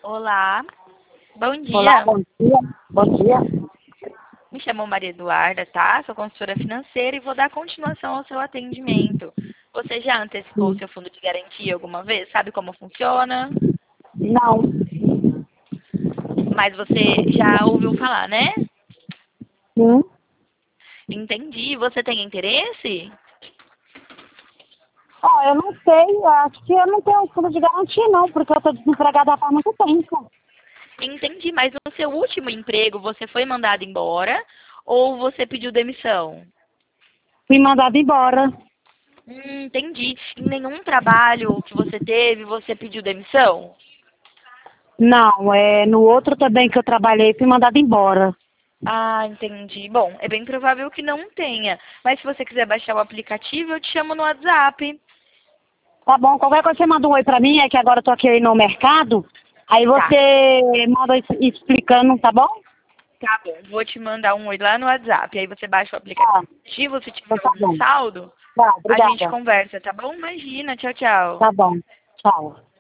Olá, bom Olá, dia. bom dia. Bom dia. Me chamo Maria Eduarda, tá? Sou consultora financeira e vou dar continuação ao seu atendimento. Você já antecipou o Sim. seu fundo de garantia alguma vez? Sabe como funciona? Não. Mas você já ouviu falar, né? Sim. Entendi. Você tem interesse? Ó, eu não sei, eu acho que eu não tenho fundo de garantia, não, porque eu estou desempregada há muito tempo. Entendi, mas no seu último emprego você foi mandado embora ou você pediu demissão? Fui mandada embora. Entendi. Em nenhum trabalho que você teve, você pediu demissão? Não, no outro também que eu trabalhei, fui mandada embora. Ah, entendi. Bom, é bem provável que não tenha. Mas se você quiser baixar o aplicativo, eu te chamo no WhatsApp. Tá bom, qualquer coisa você manda um oi pra mim, é que agora eu tô aqui no mercado. Aí Tá, você manda explicando, tá bom? tá bom. Vou te mandar um oi lá no WhatsApp. Aí você baixa o Tá, aplicativo, se então tiver tá algum bom. saldo, Tá, a gente obrigada. conversa, tá bom? Imagina. Tchau, tchau. Tá bom. Tchau.